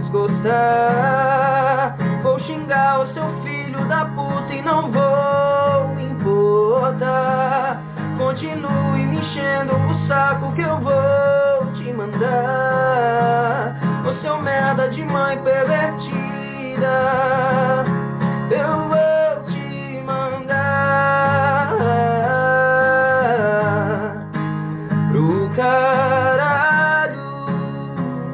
desgostar. Vou xingar o seu filho da puta e não vou importar. Continue me enchendo o saco que eu vou te mandar. Ô seu merda de mãe,